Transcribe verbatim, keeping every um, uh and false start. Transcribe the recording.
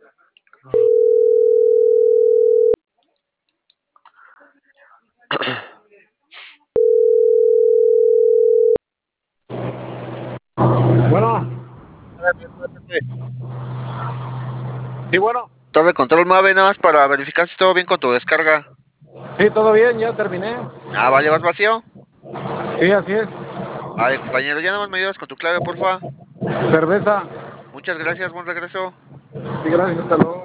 Bueno, sí, bueno. Torre Control Mave, nada más para verificar si todo bien con tu descarga. Sí, todo bien, ya terminé. Ah, vale, ¿vas vacío? Sí, así es. Vale, compañero, ya nada más me ayudas con tu clave, porfa. Cerveza. Muchas gracias, buen regreso. Sí, gracias, hasta luego.